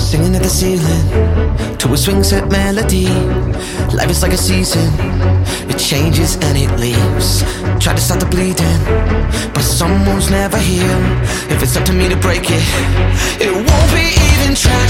Singing at the ceiling to a swing set melody. Life is like a season, it changes and it leaves. Try to stop the bleeding, but some wounds never heal. If it's up to me to break it, it won't be even trying.